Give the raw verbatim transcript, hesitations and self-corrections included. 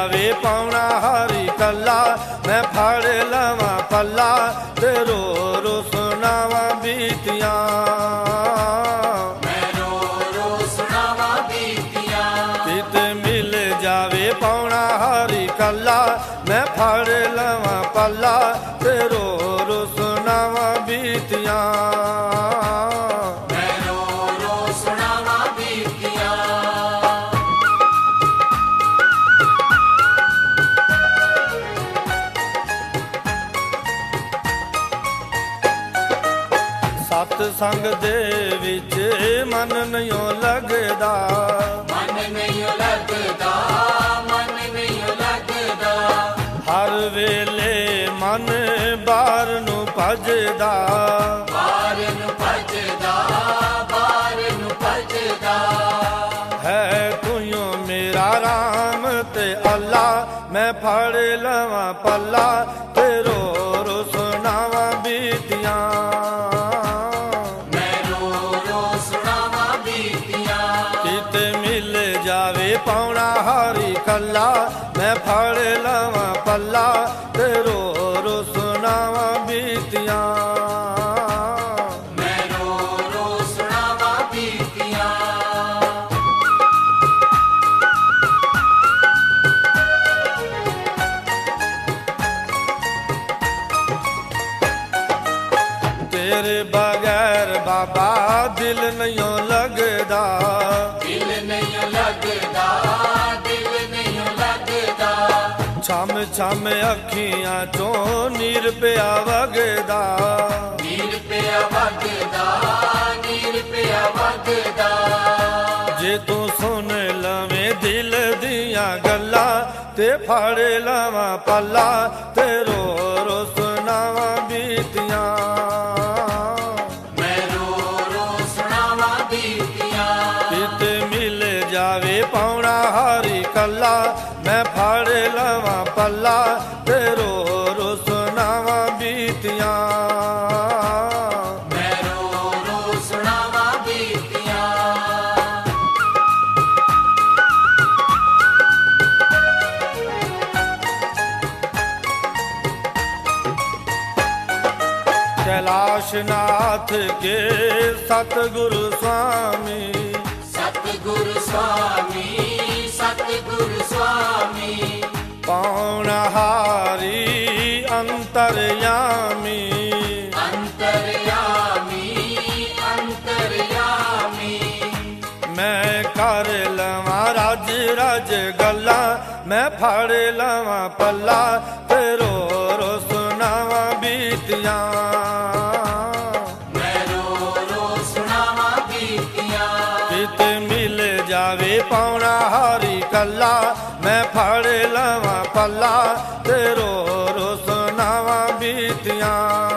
जावे पाउणा हारी कला, मैं फड़ लवां पला ते रो रो सुनावां बीतियां। मैं रो रो सुनावां बीतियां। किते मिल जावे पाउणा हारी कला, मैं फड़ लवां पला ते रो रो सुनावां बीतियां। मैं रो रो सुनावां बीतियां। सत संग दे विच मन नहीं लगदा, मन नहीं लगदा, मन नहीं लगदा। हर वेले मन बाहर नू भजदा, बाहर नू भजदा, बाहर नू भजदा। है तूं मेरा राम ते अल्लाह, मैं फड़ लवां पला ते रो रो सुनावां बीतियां। मैं रो रो सुनावां बीतियां। किते मिल जावे पाउणा हारी कला, मैं फड़ लवां पला ते रो रो सुनावां बीतियां। मैं रो रो सुनावां बीतियां। तेरे बगैर बाबा दिल नहीं लगदा, दिल नहीं लगदा, दिल नहीं लगदा। छम छम अखियां चों नीर पिया वगदा, नीर पिया वगदा, नीर पिया वगदा। जे तू सुन लवें दिल दियां गल्लां ते फड़ लवां पला ते रो रो सुनावां बीतियां। मैं रो रो सुनावां बीतियां। किते मिल जावे पाउणा हारी कला, मैं फड़ लवां पला ते रो रो सुनावां बीतियां। मैं रो रो सुनावां बीतियां। कैलाशनाथ के सतगुरु स्वामी, सतगुरु स्वामी, सतगुरु स्वामी। पाउणहारी अंतरयामी, अंतरयामी, अंतरयामी। मैं कर लवां रज रज गल्लां, मैं फड़ लवां पला ते रो रो सुनावां बीतियां। मैं रो रो सुनावां बीतियां। किते मिल जावे पाउणा हारी कला, मैं फड़ लवां पला ते रो रो सुनावां बीतियां।